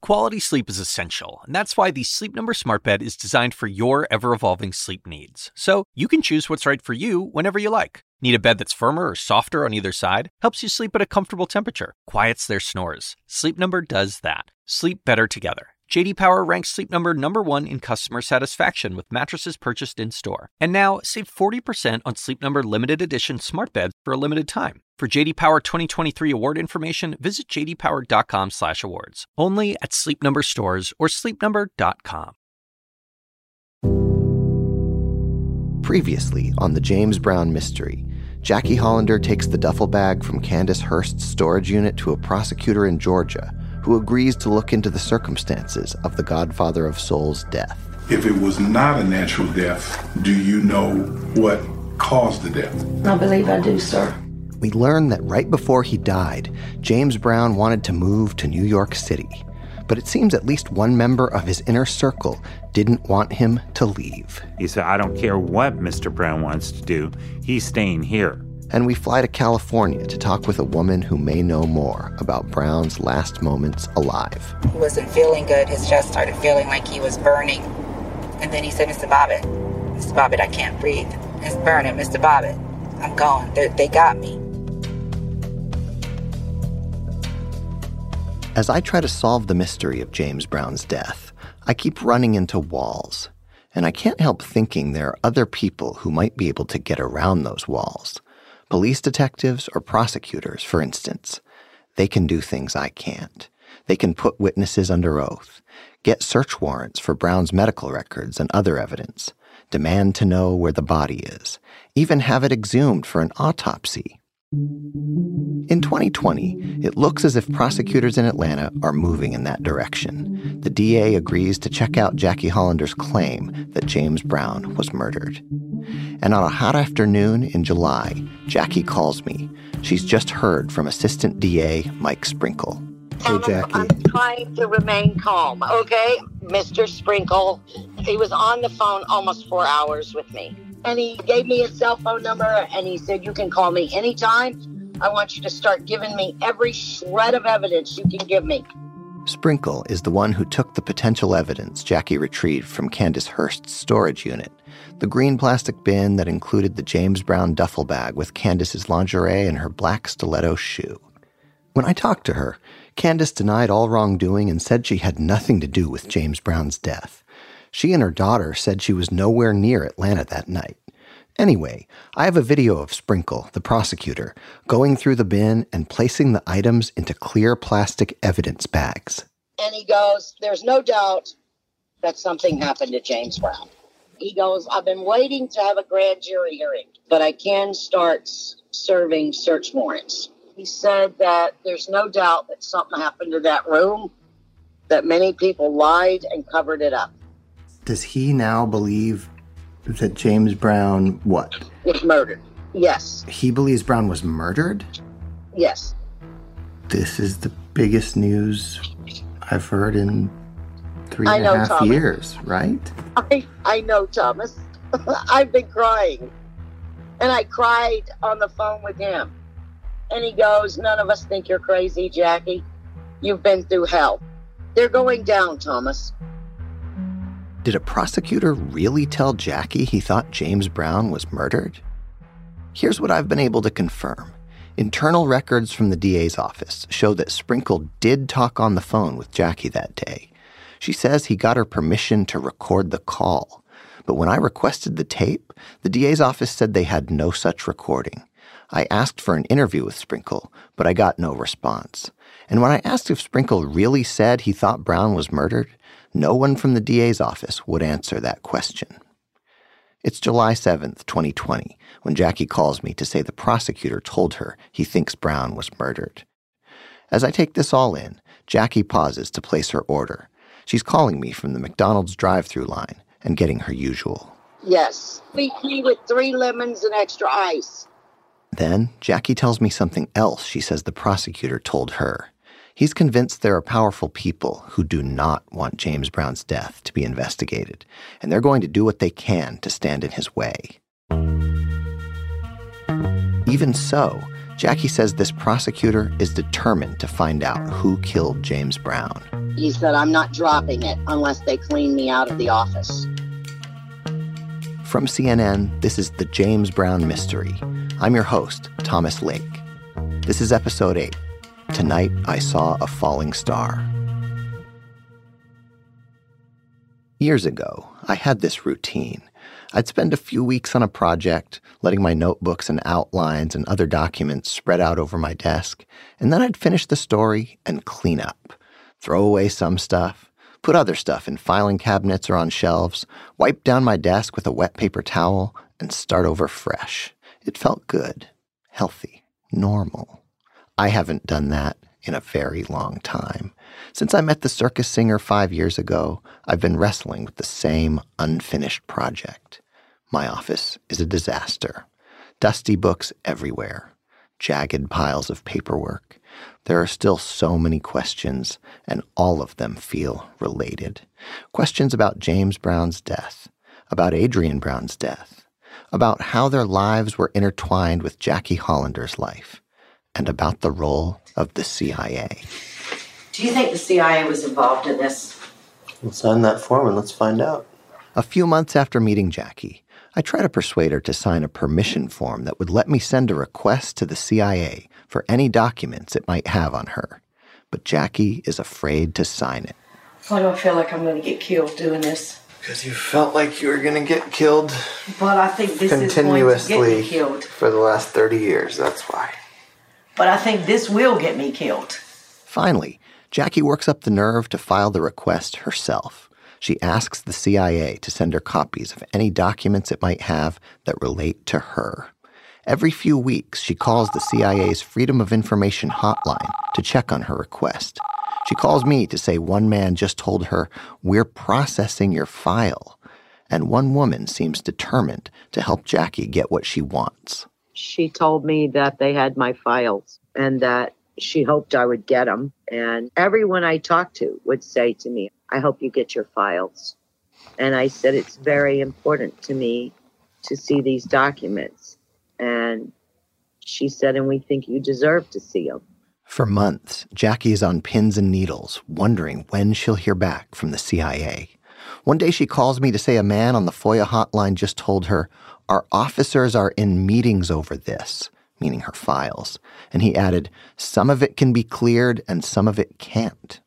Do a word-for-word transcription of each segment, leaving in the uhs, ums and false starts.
Quality sleep is essential, and that's why the Sleep Number Smart Bed is designed for your ever-evolving sleep needs. So you can choose what's right for you whenever you like. Need a bed that's firmer or softer on either side? Helps you sleep at a comfortable temperature. Quiets their snores. Sleep Number does that. Sleep better together. J D Power ranks Sleep Number number one in customer satisfaction with mattresses purchased in-store. And now, save forty percent on Sleep Number limited edition smart beds for a limited time. For J D Power twenty twenty-three award information, visit j d power dot com slash awards. Only at Sleep Number stores or sleep number dot com. Previously on the James Brown mystery, Jackie Hollander takes the duffel bag from Candace Hurst's storage unit to a prosecutor in Georgia who agrees to look into the circumstances of the Godfather of Soul's death. If it was not a natural death, do you know what caused the death? I believe I do, sir. We learn that right before he died, James Brown wanted to move to New York City. But it seems at least one member of his inner circle didn't want him to leave. He said, I don't care what Mister Brown wants to do. He's staying here. And we fly to California to talk with a woman who may know more about Brown's last moments alive. He wasn't feeling good. His chest started feeling like he was burning. And then he said, Mister Bobbitt, Mister Bobbitt, I can't breathe. It's burning, Mister Bobbitt. I'm going. They're, they got me. As I try to solve the mystery of James Brown's death, I keep running into walls. And I can't help thinking there are other people who might be able to get around those walls. Police detectives or prosecutors, for instance. They can do things I can't. They can put witnesses under oath, get search warrants for Brown's medical records and other evidence, demand to know where the body is, even have it exhumed for an autopsy. In twenty twenty, it looks as if prosecutors in Atlanta are moving in that direction. The D A agrees to check out Jackie Hollander's claim that James Brown was murdered. And on a hot afternoon in July, Jackie calls me. She's just heard from Assistant D A Mike Sprinkle. Hey, Jackie. I'm trying to remain calm, okay? Mister Sprinkle, he was on the phone almost four hours with me. And he gave me his cell phone number, and he said, you can call me anytime. I want you to start giving me every shred of evidence you can give me. Sprinkle is the one who took the potential evidence Jackie retrieved from Candace Hurst's storage unit, the green plastic bin that included the James Brown duffel bag with Candace's lingerie and her black stiletto shoe. When I talked to her, Candace denied all wrongdoing and said she had nothing to do with James Brown's death. She and her daughter said she was nowhere near Atlanta that night. Anyway, I have a video of Sprinkle, the prosecutor, going through the bin and placing the items into clear plastic evidence bags. And he goes, there's no doubt that something happened to James Brown. He goes, I've been waiting to have a grand jury hearing, but I can start serving search warrants. He said that there's no doubt that something happened to that room, that many people lied and covered it up. Does he now believe that James Brown, what? Was murdered. Yes. He believes Brown was murdered? Yes. This is the biggest news I've heard in three I and know, a half Thomas. years, right? I, I know, Thomas. I've been crying. And I cried on the phone with him. And he goes, none of us think you're crazy, Jackie. You've been through hell. They're going down, Thomas. Did a prosecutor really tell Jackie he thought James Brown was murdered? Here's what I've been able to confirm. Internal records from the D A's office show that Sprinkle did talk on the phone with Jackie that day. She says he got her permission to record the call. But when I requested the tape, the D A's office said they had no such recording. I asked for an interview with Sprinkle, but I got no response. And when I asked if Sprinkle really said he thought Brown was murdered, no one from the D A's office would answer that question. It's July seventh, twenty twenty, when Jackie calls me to say the prosecutor told her he thinks Brown was murdered. As I take this all in, Jackie pauses to place her order. She's calling me from the McDonald's drive-thru line and getting her usual. Yes. B P with three lemons and extra ice. Then, Jackie tells me something else she says the prosecutor told her. He's convinced there are powerful people who do not want James Brown's death to be investigated, and they're going to do what they can to stand in his way. Even so, Jackie says this prosecutor is determined to find out who killed James Brown. He said, I'm not dropping it unless they clean me out of the office. From C N N, this is The James Brown Mystery. I'm your host, Thomas Lake. This is episode eight. Tonight, I Saw a Falling Star. Years ago, I had this routine. I'd spend a few weeks on a project, letting my notebooks and outlines and other documents spread out over my desk, and then I'd finish the story and clean up. Throw away some stuff, put other stuff in filing cabinets or on shelves, wipe down my desk with a wet paper towel, and start over fresh. It felt good, healthy, normal. I haven't done that in a very long time. Since I met the circus singer five years ago, I've been wrestling with the same unfinished project. My office is a disaster. Dusty books everywhere. Jagged piles of paperwork. There are still so many questions, and all of them feel related. Questions about James Brown's death, about Adrienne Brown's death, about how their lives were intertwined with Jackie Hollander's life, and about the role of the C I A. Do you think the C I A was involved in this? Let's sign that form and let's find out. A few months after meeting Jackie, I try to persuade her to sign a permission form that would let me send a request to the C I A for any documents it might have on her. But Jackie is afraid to sign it. Why do I feel like I'm going to get killed doing this? Because you felt like you were going to get killed. But I think this is going to get me killed. For the last thirty years, that's why. But I think this will get me killed. Finally, Jackie works up the nerve to file the request herself. She asks the C I A to send her copies of any documents it might have that relate to her. Every few weeks, she calls the C I A's Freedom of Information hotline to check on her request. She calls me to say one man just told her, "We're processing your file." And one woman seems determined to help Jackie get what she wants. She told me that they had my files and that she hoped I would get them. And everyone I talked to would say to me, I hope you get your files. And I said, it's very important to me to see these documents. And she said, and we think you deserve to see them. For months, Jackie is on pins and needles, wondering when she'll hear back from the C I A. One day she calls me to say a man on the FOIA hotline just told her, our officers are in meetings over this, meaning her files. And he added, some of it can be cleared and some of it can't.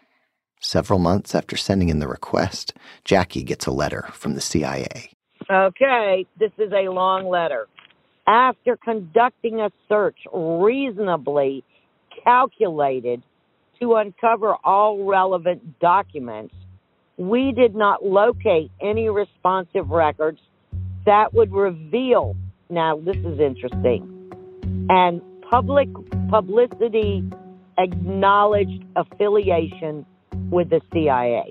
Several months after sending in the request, Jackie gets a letter from the C I A. Okay, this is a long letter. After conducting a search reasonably calculated to uncover all relevant documents, we did not locate any responsive records that would reveal, now this is interesting, and public publicity acknowledged affiliation with the C I A.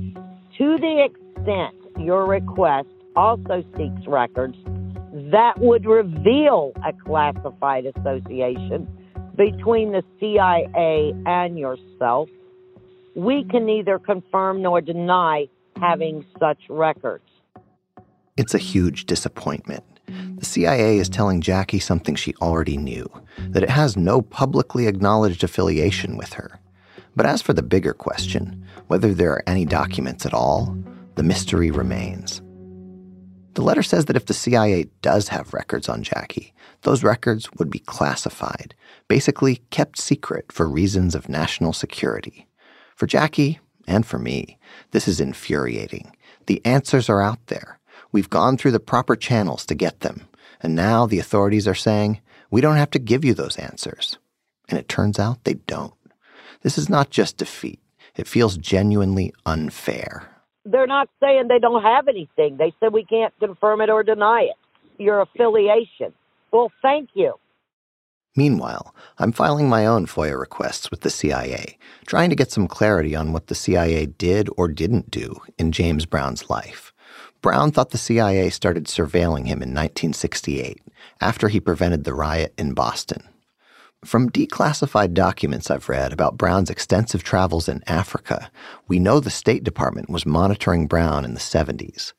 To the extent your request also seeks records that would reveal a classified association between the C I A and yourself, we can neither confirm nor deny having such records. It's a huge disappointment. The C I A is telling Jackie something she already knew, that it has no publicly acknowledged affiliation with her. But as for the bigger question, whether there are any documents at all, the mystery remains. The letter says that if the C I A does have records on Jackie, those records would be classified, basically kept secret for reasons of national security. For Jackie, and for me, this is infuriating. The answers are out there. We've gone through the proper channels to get them, and now the authorities are saying, we don't have to give you those answers. And it turns out they don't. This is not just defeat. It feels genuinely unfair. They're not saying they don't have anything. They said we can't confirm it or deny it. Your affiliation. Well, thank you. Meanwhile, I'm filing my own FOIA requests with the C I A, trying to get some clarity on what the C I A did or didn't do in James Brown's life. Brown thought the C I A started surveilling him in nineteen sixty-eight, after he prevented the riot in Boston. From declassified documents I've read about Brown's extensive travels in Africa, we know the State Department was monitoring Brown in the seventies.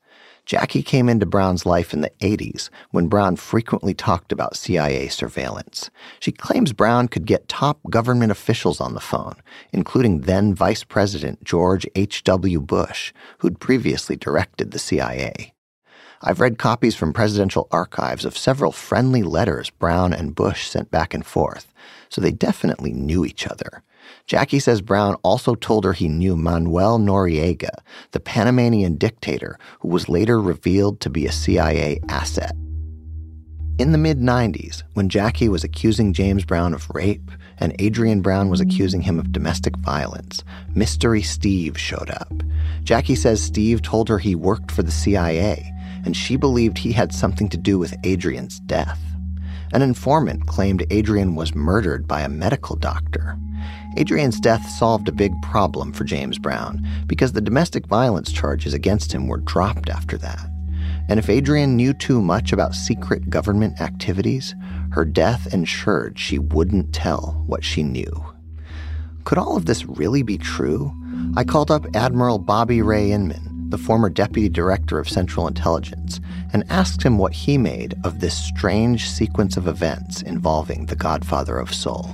Jackie came into Brown's life in the eighties when Brown frequently talked about C I A surveillance. She claims Brown could get top government officials on the phone, including then Vice President George H W Bush, who'd previously directed the C I A. I've read copies from presidential archives of several friendly letters Brown and Bush sent back and forth, so they definitely knew each other. Jackie says Brown also told her he knew Manuel Noriega, the Panamanian dictator who was later revealed to be a C I A asset. In the mid nineties, when Jackie was accusing James Brown of rape and Adrian Brown was accusing him of domestic violence, Mystery Steve showed up. Jackie says Steve told her he worked for the C I A, and she believed he had something to do with Adrian's death. An informant claimed Adrian was murdered by a medical doctor. Adrian's death solved a big problem for James Brown because the domestic violence charges against him were dropped after that. And if Adrian knew too much about secret government activities, her death ensured she wouldn't tell what she knew. Could all of this really be true? I called up Admiral Bobby Ray Inman, the former deputy director of Central Intelligence, and asked him what he made of this strange sequence of events involving the Godfather of Soul.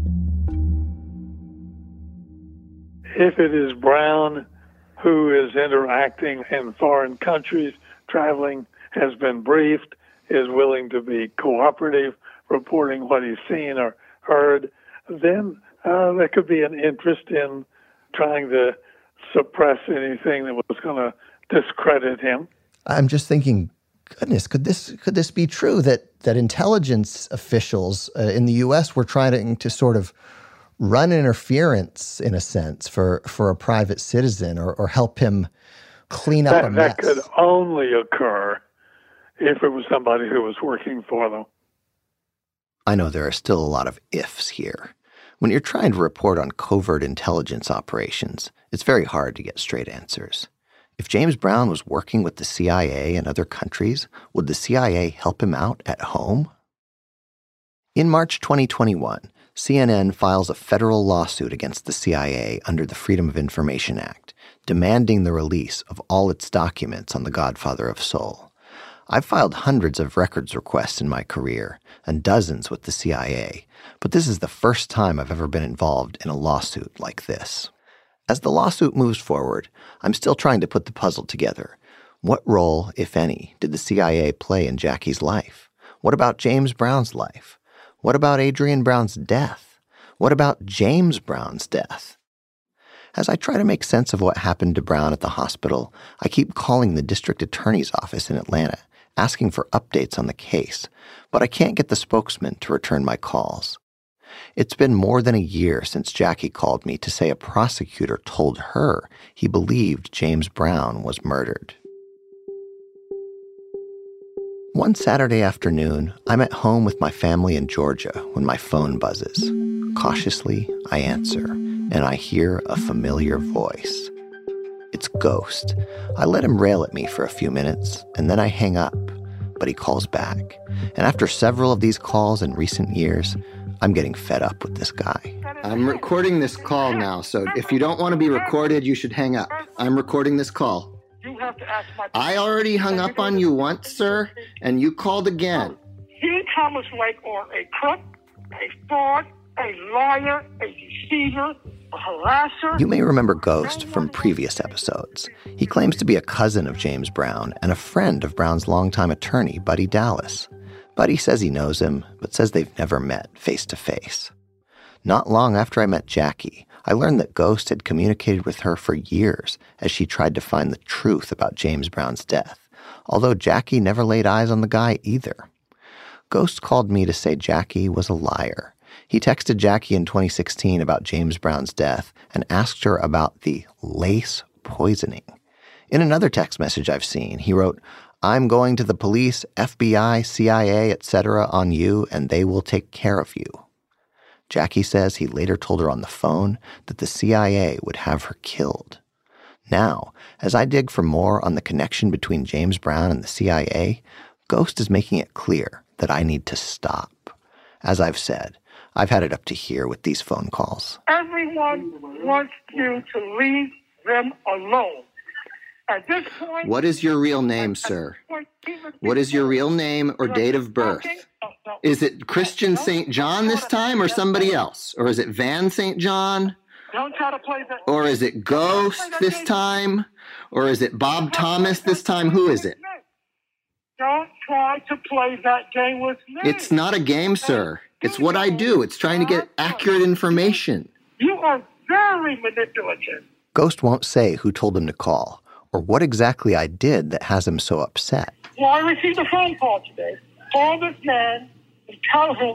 If it is Brown who is interacting in foreign countries, traveling, has been briefed, is willing to be cooperative, reporting what he's seen or heard, then uh, there could be an interest in trying to suppress anything that was going to discredit him. I'm just thinking, goodness, could this could this be true that that intelligence officials uh, in the U S were trying to sort of run interference, in a sense, for, for a private citizen or, or help him clean up that, a mess? That could only occur if it was somebody who was working for them. I know there are still a lot of ifs here. When you're trying to report on covert intelligence operations, it's very hard to get straight answers. If James Brown was working with the C I A in other countries, would the C I A help him out at home? In March twenty twenty-one, C N N files a federal lawsuit against the C I A under the Freedom of Information Act, demanding the release of all its documents on the Godfather of Soul. I've filed hundreds of records requests in my career, and dozens with the C I A, but this is the first time I've ever been involved in a lawsuit like this. As the lawsuit moves forward, I'm still trying to put the puzzle together. What role, if any, did the C I A play in Jackie's life? What about James Brown's life? What about Adrian Brown's death? What about James Brown's death? As I try to make sense of what happened to Brown at the hospital, I keep calling the district attorney's office in Atlanta, asking for updates on the case, but I can't get the spokesman to return my calls. It's been more than a year since Jackie called me to say a prosecutor told her he believed James Brown was murdered. One Saturday afternoon, I'm at home with my family in Georgia when my phone buzzes. Cautiously, I answer, and I hear a familiar voice. It's Ghost. I let him rail at me for a few minutes, and then I hang up, but he calls back. And after several of these calls in recent years, I'm getting fed up with this guy. I'm recording this call now, so if you don't want to be recorded, you should hang up. I'm recording this call. You have to ask my... I already hung up on you once, sir, and you called again. He comes like on a crook, a fraud, a liar, a deceiver, a harasser. You may remember Ghost from previous episodes. He claims to be a cousin of James Brown and a friend of Brown's longtime attorney, Buddy Dallas. Buddy says he knows him, but says they've never met face to face. Not long after I met Jackie, I learned that Ghost had communicated with her for years as she tried to find the truth about James Brown's death, although Jackie never laid eyes on the guy either. Ghost called me to say Jackie was a liar. He texted Jackie in twenty sixteen about James Brown's death and asked her about the lace poisoning. In another text message I've seen, he wrote, "I'm going to the police, F B I, C I A, et cetera on you, and they will take care of you." Jackie says he later told her on the phone that the C I A would have her killed. Now, as I dig for more on the connection between James Brown and the C I A, Ghost is making it clear that I need to stop. As I've said, I've had it up to here with these phone calls. Everyone wants you to leave them alone. At this point... What is your real name, sir? What is your real name or date of birth? Is it Christian Saint John this time or somebody else? Or is it Van Saint John? Don't try to play that. Or is it Ghost this time? Or is it Bob Thomas this time? Who is it? Don't try to play that game with me. It's not a game, sir. It's what I do. It's trying to get accurate information. You are very manipulative. Ghost won't say who told him to call or what exactly I did that has him so upset. Well, I received a phone call today. Call this man and tell him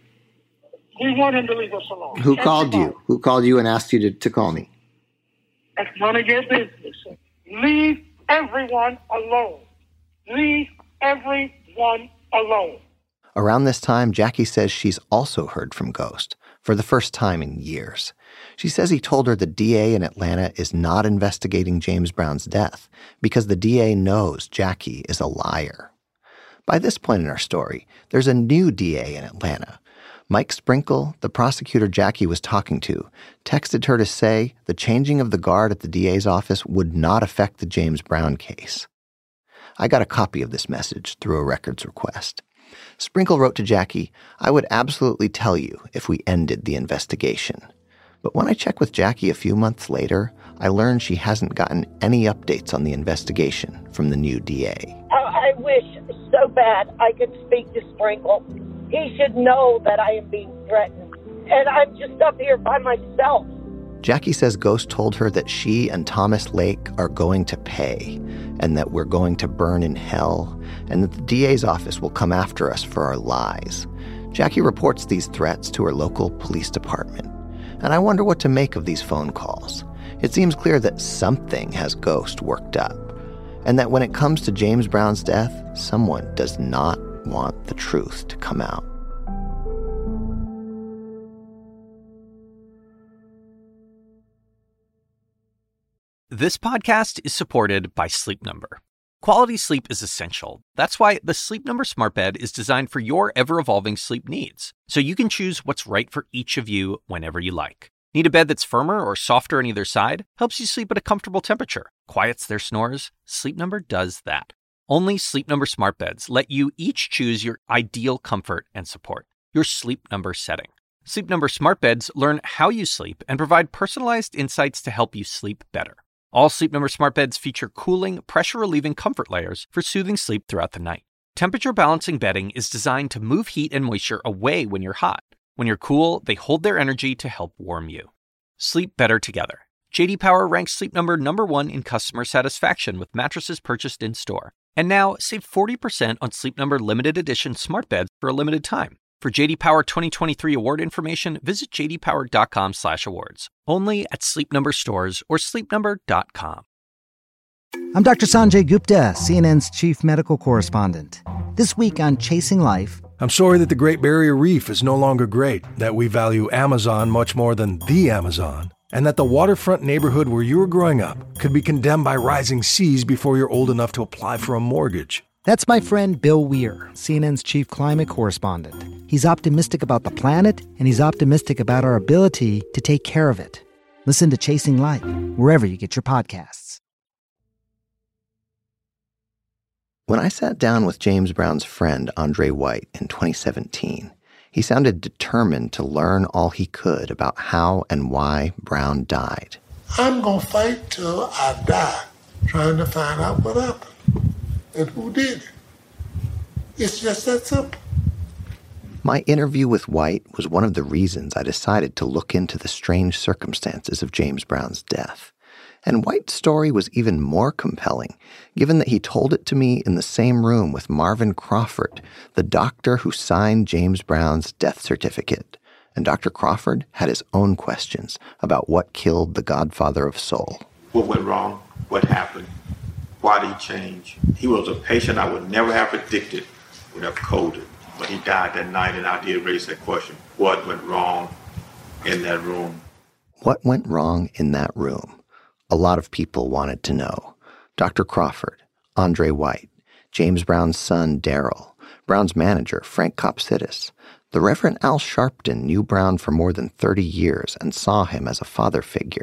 we want him to leave us alone. Who called you? Who called you and asked you to, to call me? That's none of your business. Leave everyone alone. Leave everyone alone. Around this time, Jackie says she's also heard from Ghost for the first time in years. She says he told her the D A in Atlanta is not investigating James Brown's death because the D A knows Jackie is a liar. By this point in our story, there's a new D A in Atlanta. Mike Sprinkle, the prosecutor Jackie was talking to, texted her to say the changing of the guard at the D A's office would not affect the James Brown case. I got a copy of this message through a records request. Sprinkle wrote to Jackie, I would absolutely tell you if we ended the investigation. But when I checked with Jackie a few months later, I learned she hasn't gotten any updates on the investigation from the new D A. I wish so bad I could speak to Sprinkle. He should know that I am being threatened, and I'm just up here by myself. Jackie says Ghost told her that she and Thomas Lake are going to pay, and that we're going to burn in hell, and that the D A's office will come after us for our lies. Jackie reports these threats to her local police department, and I wonder what to make of these phone calls. It seems clear that something has Ghost worked up, and that when it comes to James Brown's death, someone does not want the truth to come out. This podcast is supported by Sleep Number. Quality sleep is essential. That's why the Sleep Number Smart Bed is designed for your ever-evolving sleep needs, so you can choose what's right for each of you whenever you like. Need a bed that's firmer or softer on either side? Helps you sleep at a comfortable temperature. Quiets their snores? Sleep Number does that. Only Sleep Number Smart Beds let you each choose your ideal comfort and support, your Sleep Number setting. Sleep Number Smart Beds learn how you sleep and provide personalized insights to help you sleep better. All Sleep Number Smart Beds feature cooling, pressure-relieving comfort layers for soothing sleep throughout the night. Temperature-balancing bedding is designed to move heat and moisture away when you're hot. When you're cool, they hold their energy to help warm you. Sleep better together. J D Power ranks Sleep Number number one in customer satisfaction with mattresses purchased in-store. And now, save forty percent on Sleep Number limited edition smart beds for a limited time. For J D Power twenty twenty-three award information, visit j d power dot com slash awards. Only at Sleep Number stores or sleep number dot com. I'm Doctor Sanjay Gupta, C N N's chief medical correspondent. This week on Chasing Life... I'm sorry that the Great Barrier Reef is no longer great, that we value Amazon much more than the Amazon, and that the waterfront neighborhood where you were growing up could be condemned by rising seas before you're old enough to apply for a mortgage. That's my friend Bill Weir, C N N's chief climate correspondent. He's optimistic about the planet, and he's optimistic about our ability to take care of it. Listen to Chasing Life, wherever you get your podcasts. When I sat down with James Brown's friend Andre White in twenty seventeen, he sounded determined to learn all he could about how and why Brown died. I'm going to fight till I die, trying to find out what happened and who did it. It's just that simple. My interview with White was one of the reasons I decided to look into the strange circumstances of James Brown's death. And White's story was even more compelling, given that he told it to me in the same room with Marvin Crawford, the doctor who signed James Brown's death certificate. And Doctor Crawford had his own questions about what killed the godfather of soul. What went wrong? What happened? Why did he change? He was a patient I would never have predicted would have coded. But he died that night, and I did raise that question. What went wrong in that room? What went wrong in that room? A lot of people wanted to know. Doctor Crawford, Andre White, James Brown's son, Daryl, Brown's manager, Frank Kopsidis. The Reverend Al Sharpton knew Brown for more than thirty years and saw him as a father figure,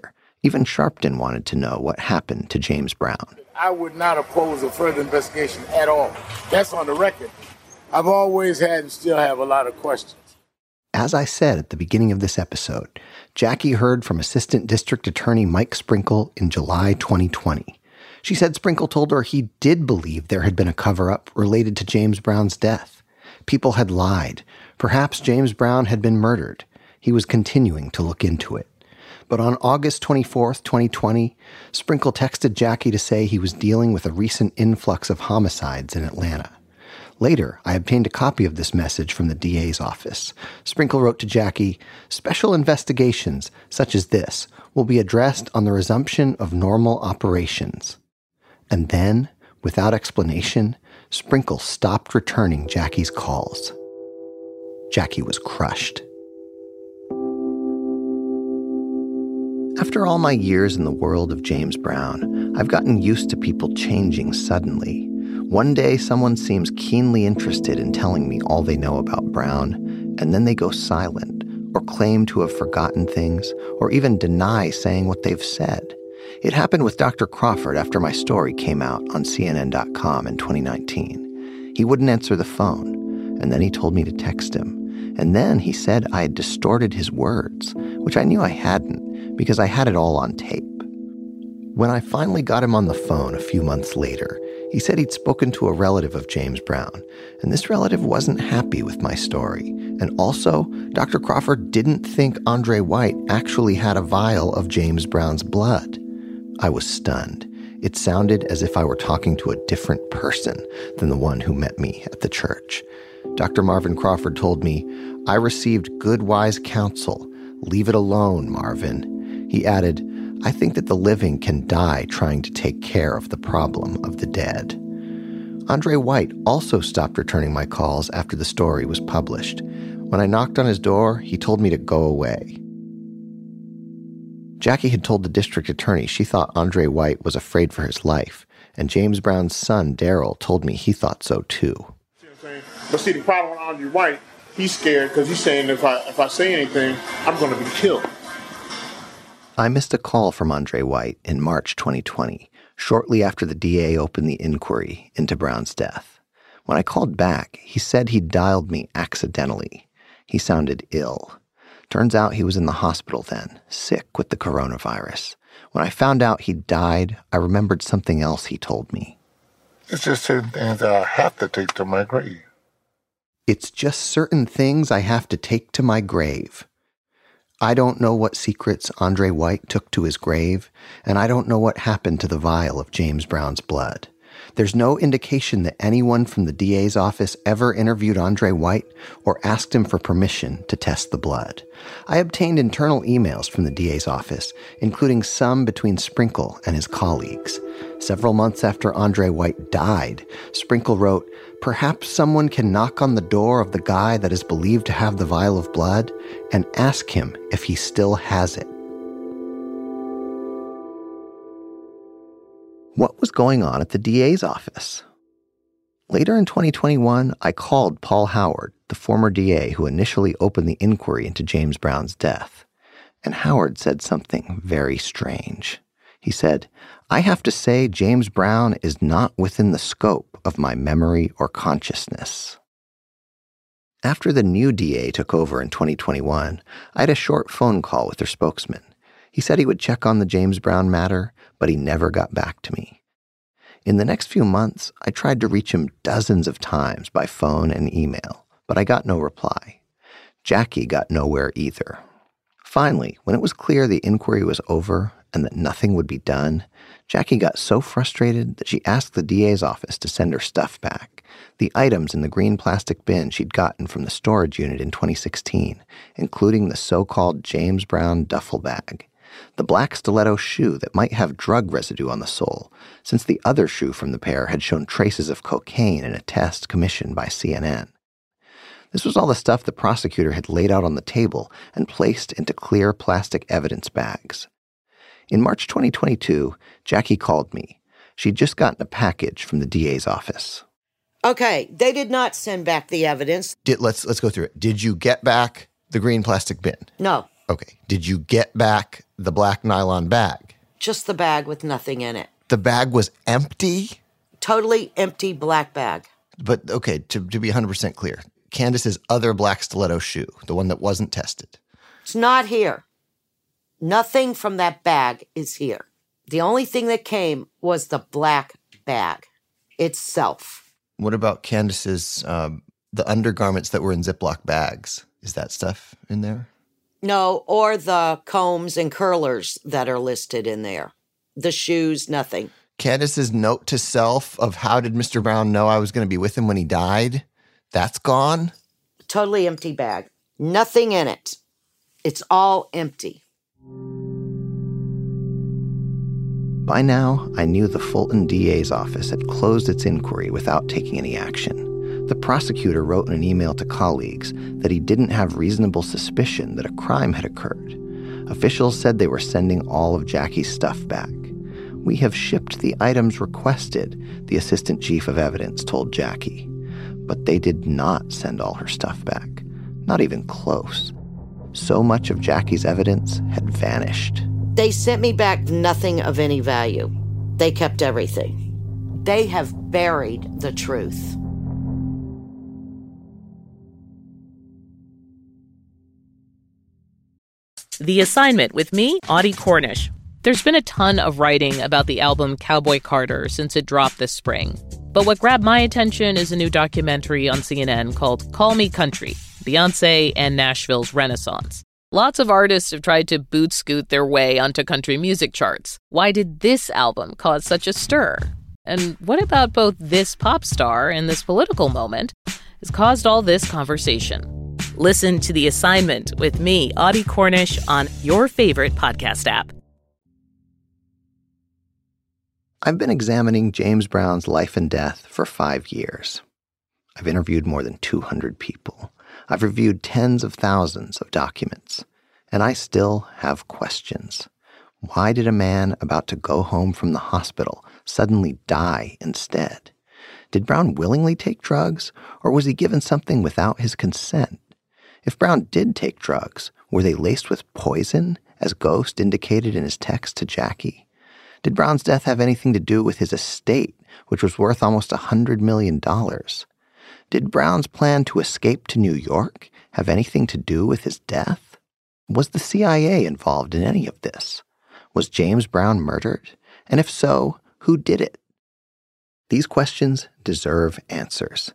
Even Sharpton wanted to know what happened to James Brown. I would not oppose a further investigation at all. That's on the record. I've always had and still have a lot of questions. As I said at the beginning of this episode, Jackie heard from Assistant District Attorney Mike Sprinkle in July twenty twenty. She said Sprinkle told her he did believe there had been a cover-up related to James Brown's death. People had lied. Perhaps James Brown had been murdered. He was continuing to look into it. But on August twenty-fourth, twenty twenty, Sprinkle texted Jackie to say he was dealing with a recent influx of homicides in Atlanta. Later, I obtained a copy of this message from the D A's office. Sprinkle wrote to Jackie, "Special investigations, such as this, will be addressed on the resumption of normal operations." And then, without explanation, Sprinkle stopped returning Jackie's calls. Jackie was crushed. After all my years in the world of James Brown, I've gotten used to people changing suddenly. One day, someone seems keenly interested in telling me all they know about Brown, and then they go silent, or claim to have forgotten things, or even deny saying what they've said. It happened with Doctor Crawford after my story came out on C N N dot com in twenty nineteen. He wouldn't answer the phone, and then he told me to text him. And then he said I had distorted his words, which I knew I hadn't, because I had it all on tape. When I finally got him on the phone a few months later, he said he'd spoken to a relative of James Brown, and this relative wasn't happy with my story. And also, Doctor Crawford didn't think Andre White actually had a vial of James Brown's blood. I was stunned. It sounded as if I were talking to a different person than the one who met me at the church. Doctor Marvin Crawford told me, "I received good, wise counsel. Leave it alone, Marvin." He added, "I think that the living can die trying to take care of the problem of the dead." Andre White also stopped returning my calls after the story was published. When I knocked on his door, he told me to go away. Jackie had told the district attorney she thought Andre White was afraid for his life, and James Brown's son, Daryl, told me he thought so too. But see, the problem with Andre White, he's scared because he's saying if I if I say anything, I'm going to be killed. I missed a call from Andre White in March twenty twenty, shortly after the D A opened the inquiry into Brown's death. When I called back, he said he'd dialed me accidentally. He sounded ill. Turns out he was in the hospital then, sick with the coronavirus. When I found out he'd died, I remembered something else he told me. It's just certain things that I have to take to my grave. It's just certain things I have to take to my grave. I don't know what secrets Andre White took to his grave, and I don't know what happened to the vial of James Brown's blood. There's no indication that anyone from the D A's office ever interviewed Andre White or asked him for permission to test the blood. I obtained internal emails from the D A's office, including some between Sprinkle and his colleagues. Several months after Andre White died, Sprinkle wrote, "Perhaps someone can knock on the door of the guy that is believed to have the vial of blood and ask him if he still has it." What was going on at the D A's office? Later in twenty twenty-one, I called Paul Howard, the former D A who initially opened the inquiry into James Brown's death. And Howard said something very strange. He said, "I have to say James Brown is not within the scope of my memory or consciousness." After the new D A took over in twenty twenty-one, I had a short phone call with their spokesman. He said he would check on the James Brown matter, but he never got back to me. In the next few months, I tried to reach him dozens of times by phone and email, but I got no reply. Jackie got nowhere either. Finally, when it was clear the inquiry was over and that nothing would be done, Jackie got so frustrated that she asked the D A's office to send her stuff back, the items in the green plastic bin she'd gotten from the storage unit in twenty sixteen, including the so-called James Brown duffel bag, the black stiletto shoe that might have drug residue on the sole, since the other shoe from the pair had shown traces of cocaine in a test commissioned by C N N. This was all the stuff the prosecutor had laid out on the table and placed into clear plastic evidence bags. In March twenty twenty-two, Jackie called me. She'd just gotten a package from the D A's office. Okay, they did not send back the evidence. Did, let's let's go through it. Did you get back the green plastic bin? No. Okay. Did you get back the black nylon bag? Just the bag with nothing in it. The bag was empty? Totally empty black bag. But, okay, to, to be one hundred percent clear, Candace's other black stiletto shoe, the one that wasn't tested. It's not here. Nothing from that bag is here. The only thing that came was the black bag itself. What about Candace's, um, the undergarments that were in Ziploc bags? Is that stuff in there? No, or the combs and curlers that are listed in there. The shoes, nothing. Candace's note to self of how did Mister Brown know I was going to be with him when he died? That's gone? Totally empty bag. Nothing in it. It's all empty. By now, I knew the Fulton D A's office had closed its inquiry without taking any action. The prosecutor wrote in an email to colleagues that he didn't have reasonable suspicion that a crime had occurred. Officials said they were sending all of Jackie's stuff back. We have shipped the items requested, the assistant chief of evidence told Jackie. But they did not send all her stuff back. Not even close. So much of Jackie's evidence had vanished. They sent me back nothing of any value. They kept everything. They have buried the truth. The Assignment with me, Audie Cornish. There's been a ton of writing about the album Cowboy Carter since it dropped this spring. But what grabbed my attention is a new documentary on C N N called Call Me Country, Beyonce and Nashville's Renaissance. Lots of artists have tried to boot-scoot their way onto country music charts. Why did this album cause such a stir? And what about both this pop star and this political moment has caused all this conversation? Listen to The Assignment with me, Audie Cornish, on your favorite podcast app. I've been examining James Brown's life and death for five years. I've interviewed more than two hundred people. I've reviewed tens of thousands of documents. And I still have questions. Why did a man about to go home from the hospital suddenly die instead? Did Brown willingly take drugs, or was he given something without his consent? If Brown did take drugs, were they laced with poison, as Ghost indicated in his text to Jackie? Did Brown's death have anything to do with his estate, which was worth almost one hundred million dollars? Did Brown's plan to escape to New York have anything to do with his death? Was the C I A involved in any of this? Was James Brown murdered? And if so, who did it? These questions deserve answers.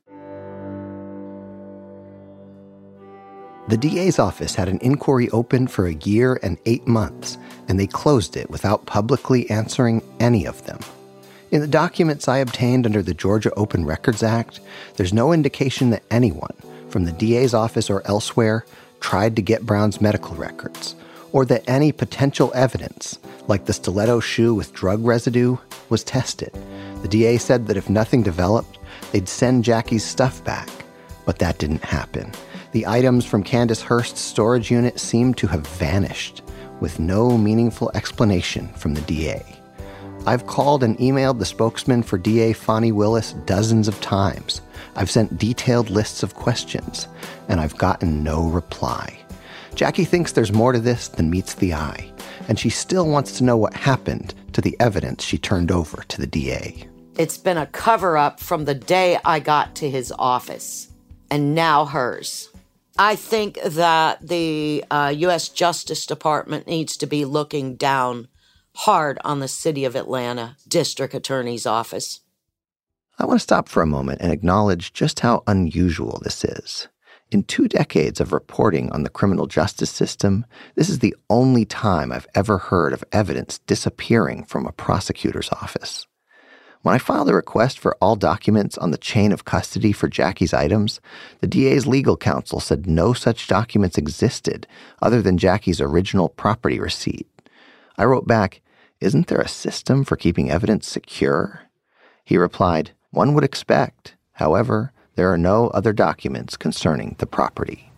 The D A's office had an inquiry open for a year and eight months, and they closed it without publicly answering any of them. In the documents I obtained under the Georgia Open Records Act, there's no indication that anyone, from the D A's office or elsewhere, tried to get Brown's medical records, or that any potential evidence, like the stiletto shoe with drug residue, was tested. The D A said that if nothing developed, they'd send Jackie's stuff back, but that didn't happen. The items from Candace Hurst's storage unit seemed to have vanished, with no meaningful explanation from the D A. I've called and emailed the spokesman for D A Fani Willis dozens of times. I've sent detailed lists of questions, and I've gotten no reply. Jackie thinks there's more to this than meets the eye, and she still wants to know what happened to the evidence she turned over to the D A. It's been a cover-up from the day I got to his office, and now hers. I think that the uh, U S Justice Department needs to be looking down hard on the City of Atlanta District Attorney's Office. I want to stop for a moment and acknowledge just how unusual this is. In two decades of reporting on the criminal justice system, this is the only time I've ever heard of evidence disappearing from a prosecutor's office. When I filed a request for all documents on the chain of custody for Jackie's items, the D A's legal counsel said no such documents existed other than Jackie's original property receipt. I wrote back, "Isn't there a system for keeping evidence secure?" He replied, "One would expect. However, there are no other documents concerning the property."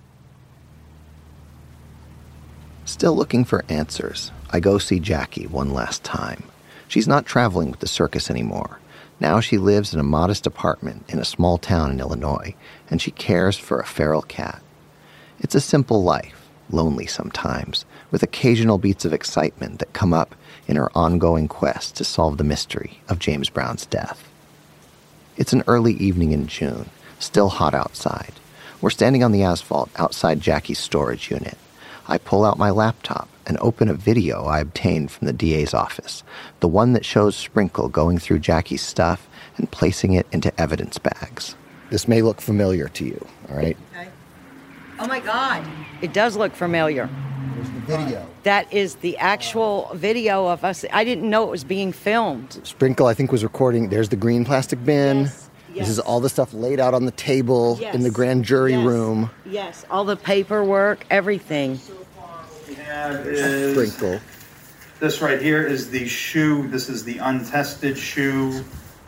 Still looking for answers, I go see Jackie one last time. She's not traveling with the circus anymore. Now she lives in a modest apartment in a small town in Illinois, and she cares for a feral cat. It's a simple life, lonely sometimes, with occasional beats of excitement that come up in her ongoing quest to solve the mystery of James Brown's death. It's an early evening in June, still hot outside. We're standing on the asphalt outside Jackie's storage unit. I pull out my laptop and open a video I obtained from the D A's office, the one that shows Sprinkle going through Jackie's stuff and placing it into evidence bags. This may look familiar to you, all right? Okay. Oh my God. It does look familiar. There's the video. That is the actual video of us. I didn't know it was being filmed. Sprinkle, I think, was recording. There's the green plastic bin. Yes. Yes. This is all the stuff laid out on the table yes. in the grand jury yes. room. Yes, all the paperwork, everything. We have is Sprinkle. This right here is the shoe. This is the untested shoe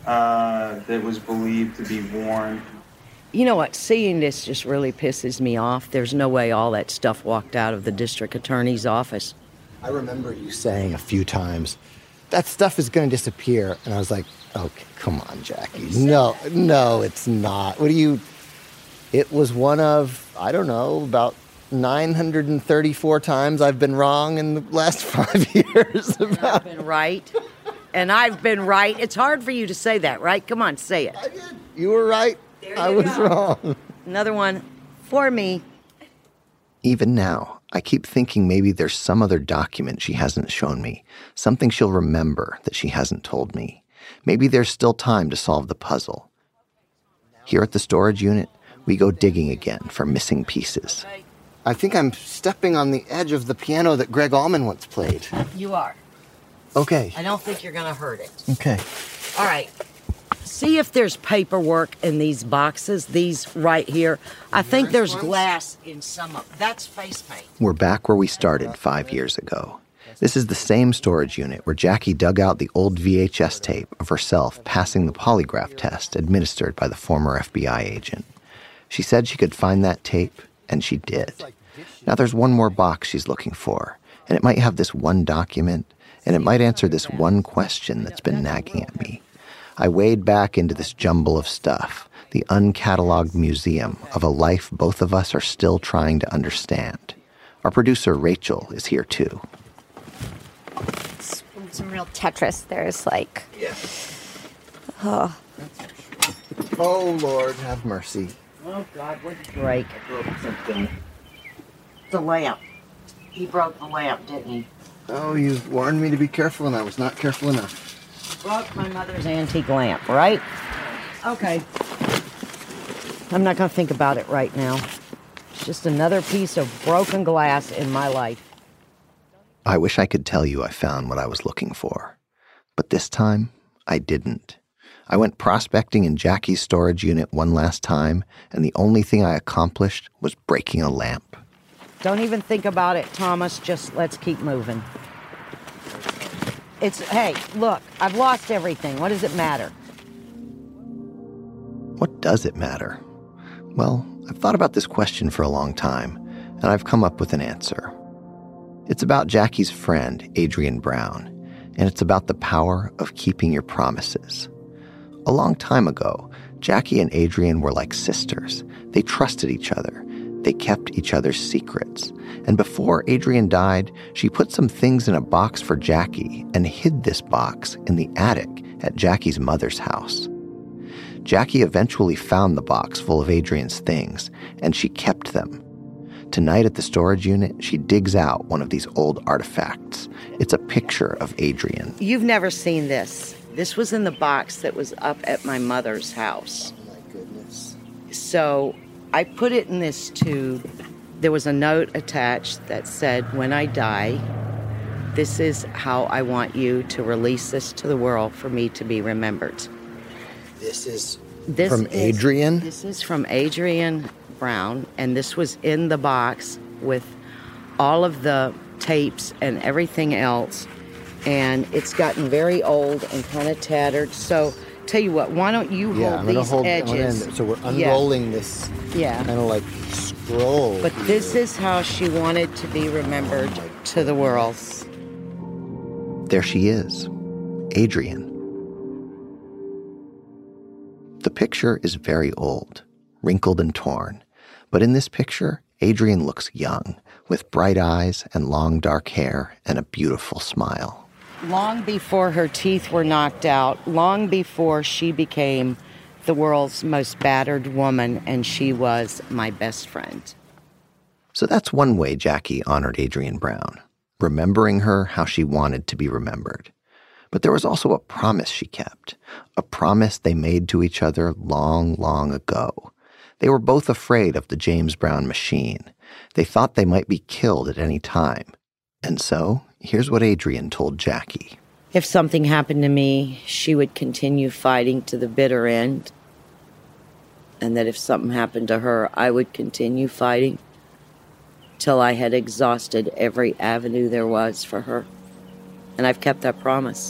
uh, that was believed to be worn. You know what? Seeing this just really pisses me off. There's no way all that stuff walked out of the district attorney's office. I remember you saying a few times, that stuff is going to disappear. And I was like, okay, come on, Jackie. No, no, it's not. What do you... It was one of, I don't know, about nine hundred thirty-four times I've been wrong in the last five years. And I've been right. And I've been right. It's hard for you to say that, right? Come on, say it. I did. You were right. I was go. wrong. Another one for me. Even now, I keep thinking maybe there's some other document she hasn't shown me, something she'll remember that she hasn't told me. Maybe there's still time to solve the puzzle. Here at the storage unit, we go digging again for missing pieces. I think I'm stepping on the edge of the piano that Greg Allman once played. You are. Okay. I don't think you're going to hurt it. Okay. All right. See if there's paperwork in these boxes, these right here. I think there's glass in some of them. That's face paint. We're back where we started five years ago. This is the same storage unit where Jackie dug out the old V H S tape of herself passing the polygraph test administered by the former F B I agent. She said she could find that tape, and she did. Now there's one more box she's looking for, and it might have this one document, and it might answer this one question that's been nagging at me. I wade back into this jumble of stuff, the uncatalogued museum of a life both of us are still trying to understand. Our producer, Rachel, is here too. It's some real Tetris. There's like... Yeah. Oh. Oh, Lord, have mercy. Oh, God, what did you break? I broke something. The lamp. He broke the lamp, didn't he? Oh, you warned me to be careful, and I was not careful enough. Broke my mother's antique lamp, right? Okay. I'm not going to think about it right now. It's just another piece of broken glass in my life. I wish I could tell you I found what I was looking for. But this time, I didn't. I went prospecting in Jackie's storage unit one last time, and the only thing I accomplished was breaking a lamp. Don't even think about it, Thomas. Just let's keep moving. It's, hey, look, I've lost everything. What does it matter? What does it matter? Well, I've thought about this question for a long time, and I've come up with an answer. It's about Jackie's friend, Adrian Brown, and it's about the power of keeping your promises. A long time ago, Jackie and Adrian were like sisters. They trusted each other. They kept each other's secrets. And before Adrian died, she put some things in a box for Jackie and hid this box in the attic at Jackie's mother's house. Jackie eventually found the box full of Adrian's things, and she kept them. Tonight at the storage unit, she digs out one of these old artifacts. It's a picture of Adrian. You've never seen this. This was in the box that was up at my mother's house. Oh, my goodness. So I put it in this tube. There was a note attached that said, when I die, this is how I want you to release this to the world for me to be remembered. This is this from is, Adrian? This is from Adrian Brown, and this was in the box with all of the tapes and everything else. And it's gotten very old and kind of tattered. So, tell you what, why don't you hold yeah, I'm these hold edges? So we're unrolling yeah. this yeah. kind of like scroll. But here. This is how she wanted to be remembered to the world. There she is, Adrian. The picture is very old, wrinkled and torn. But in this picture, Adrian looks young, with bright eyes and long dark hair and a beautiful smile. Long before her teeth were knocked out, long before she became the world's most battered woman, and she was my best friend. So that's one way Jackie honored Adrian Brown, remembering her how she wanted to be remembered. But there was also a promise she kept, a promise they made to each other long, long ago. They were both afraid of the James Brown machine. They thought they might be killed at any time. And so, here's what Adrian told Jackie. If something happened to me, she would continue fighting to the bitter end. And that if something happened to her, I would continue fighting till I had exhausted every avenue there was for her. And I've kept that promise.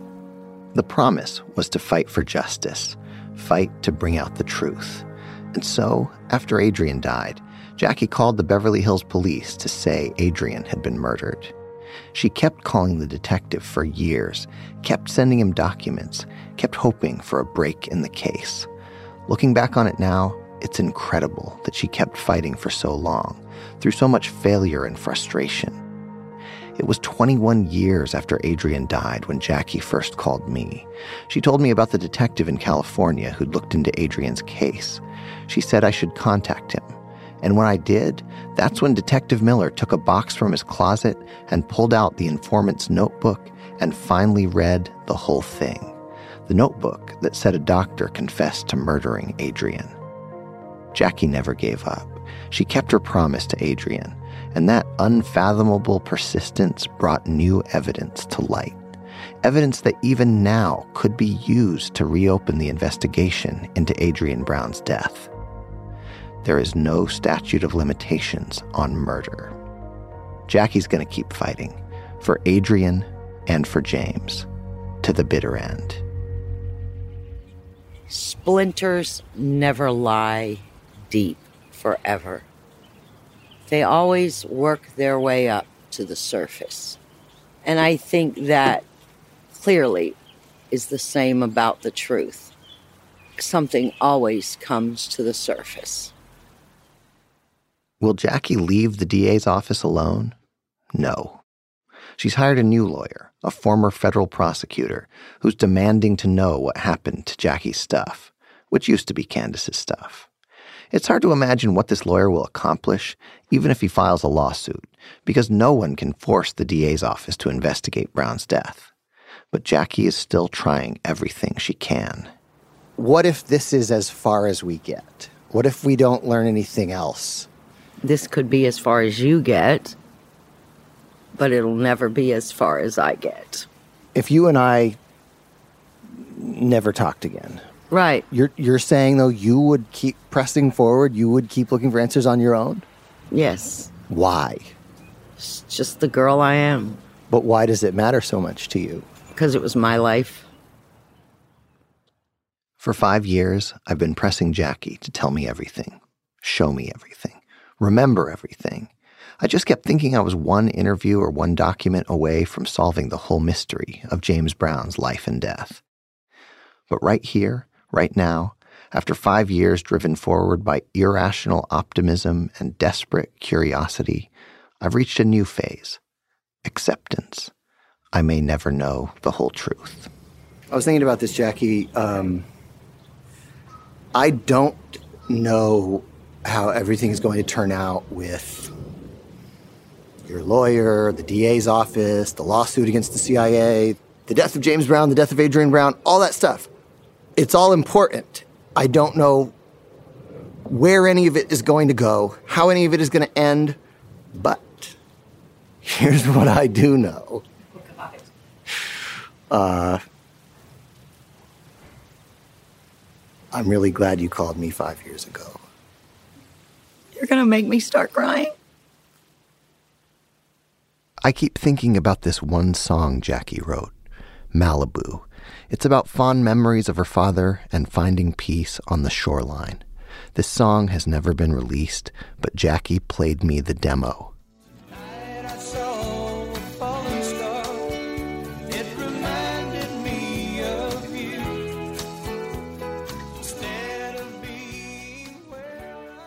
The promise was to fight for justice, fight to bring out the truth. And so, after Adrian died, Jackie called the Beverly Hills police to say Adrian had been murdered. She kept calling the detective for years, kept sending him documents, kept hoping for a break in the case. Looking back on it now, it's incredible that she kept fighting for so long, through so much failure and frustration. It was twenty-one years after Adrian died when Jackie first called me. She told me about the detective in California who'd looked into Adrian's case. She said I should contact him. And when I did, that's when Detective Miller took a box from his closet and pulled out the informant's notebook and finally read the whole thing. The notebook that said a doctor confessed to murdering Adrian. Jackie never gave up. She kept her promise to Adrian, and that unfathomable persistence brought new evidence to light. Evidence that even now could be used to reopen the investigation into Adrian Brown's death. There is no statute of limitations on murder. Jackie's going to keep fighting for Adrian and for James to the bitter end. Splinters never lie deep forever. They always work their way up to the surface. And I think that clearly is the same about the truth. Something always comes to the surface. Will Jackie leave the D A's office alone? No. She's hired a new lawyer, a former federal prosecutor, who's demanding to know what happened to Jackie's stuff, which used to be Candace's stuff. It's hard to imagine what this lawyer will accomplish, even if he files a lawsuit, because no one can force the D A's office to investigate Brown's death. But Jackie is still trying everything she can. What if this is as far as we get? What if we don't learn anything else? This could be as far as you get, but it'll never be as far as I get. If you and I never talked again. Right. You're you're saying, though, you would keep pressing forward, you would keep looking for answers on your own? Yes. Why? It's just the girl I am. But why does it matter so much to you? Because it was my life. For five years, I've been pressing Jackie to tell me everything, show me everything, remember everything. I just kept thinking I was one interview or one document away from solving the whole mystery of James Brown's life and death. But right here, right now, after five years driven forward by irrational optimism and desperate curiosity, I've reached a new phase, acceptance. I may never know the whole truth. I was thinking about this, Jackie. Um, I don't know how everything is going to turn out with your lawyer, the D A's office, the lawsuit against the C I A, the death of James Brown, the death of Adrian Brown, all that stuff. It's all important. I don't know where any of it is going to go, how any of it is going to end, but here's what I do know. Uh, I'm really glad you called me five years ago. You're gonna make me start crying? I keep thinking about this one song Jackie wrote, Malibu. It's about fond memories of her father and finding peace on the shoreline. This song has never been released, but Jackie played me the demo.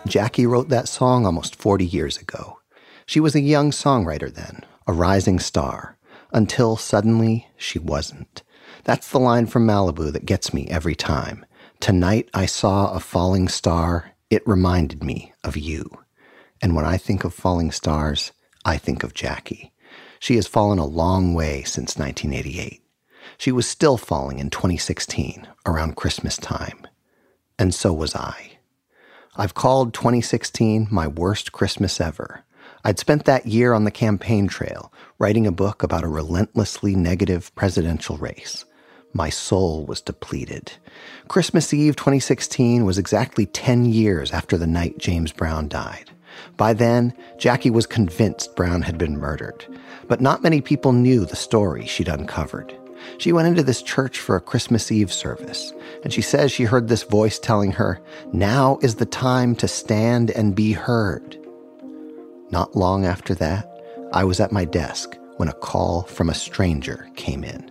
Jackie wrote that song almost forty years ago. She was a young songwriter then, a rising star, until suddenly she wasn't. That's the line from Malibu that gets me every time. Tonight I saw a falling star. It reminded me of you. And when I think of falling stars, I think of Jackie. She has fallen a long way since nineteen eighty-eight. She was still falling in twenty sixteen, around Christmas time. And so was I. I've called twenty sixteen my worst Christmas ever. I'd spent that year on the campaign trail, writing a book about a relentlessly negative presidential race. My soul was depleted. Christmas Eve twenty sixteen was exactly ten years after the night James Brown died. By then, Jackie was convinced Brown had been murdered, but not many people knew the story she'd uncovered. She went into this church for a Christmas Eve service, and she says she heard this voice telling her, "Now is the time to stand and be heard." Not long after that, I was at my desk when a call from a stranger came in.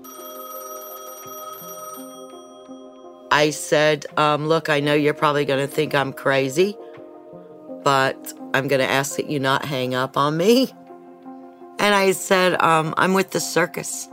I said, um, look, I know you're probably going to think I'm crazy, but I'm going to ask that you not hang up on me. And I said, um, I'm with the circus.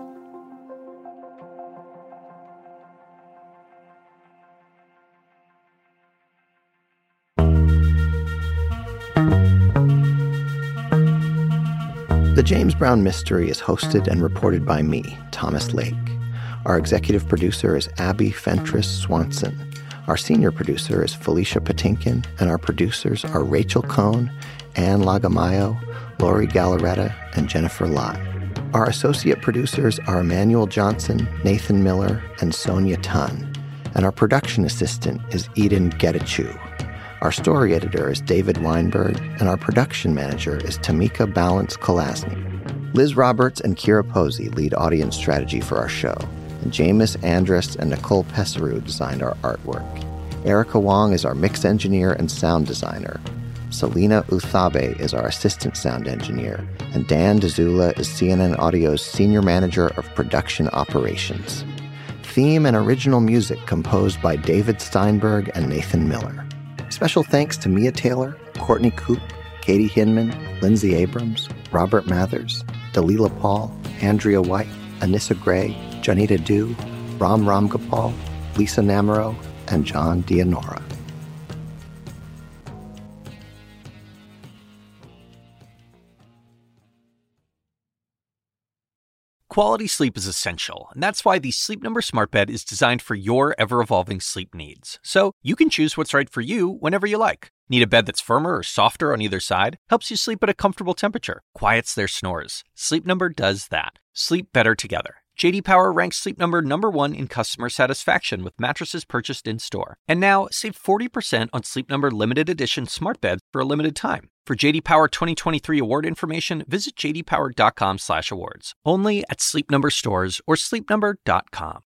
The James Brown Mystery is hosted and reported by me, Thomas Lake. Our executive producer is Abby Fentress Swanson. Our senior producer is Felicia Patinkin, and our producers are Rachel Cohn, Ann Lagamayo, Lori Gallaretta, and Jennifer Lott. Our associate producers are Emmanuel Johnson, Nathan Miller, and Sonia Tun. And our production assistant is Eden Getachew. Our story editor is David Weinberg, and our production manager is Tamika Balance Kolasny. Liz Roberts and Kira Posey lead audience strategy for our show, and Jameis Andrus and Nicole Pesseru designed our artwork. Erica Wong is our mix engineer and sound designer. Selena Uthabe is our assistant sound engineer, and Dan DeZula is C N N Audio's senior manager of production operations. Theme and original music composed by David Steinberg and Nathan Miller. Special thanks to Mia Taylor, Courtney Coop, Katie Hinman, Lindsay Abrams, Robert Mathers, Dalila Paul, Andrea White, Anissa Gray, Janita Dew, Ram Ramgopal, Lisa Namaro, and John Dianora. Quality sleep is essential, and that's why the Sleep Number Smart Bed is designed for your ever-evolving sleep needs. So you can choose what's right for you whenever you like. Need a bed that's firmer or softer on either side? Helps you sleep at a comfortable temperature. Quiets their snores. Sleep Number does that. Sleep better together. J D Power ranks Sleep Number number one in customer satisfaction with mattresses purchased in-store. And now, save forty percent on Sleep Number limited edition smart beds for a limited time. For J D Power twenty twenty-three award information, visit j d power dot com slash awards. Only at Sleep Number stores or sleep number dot com.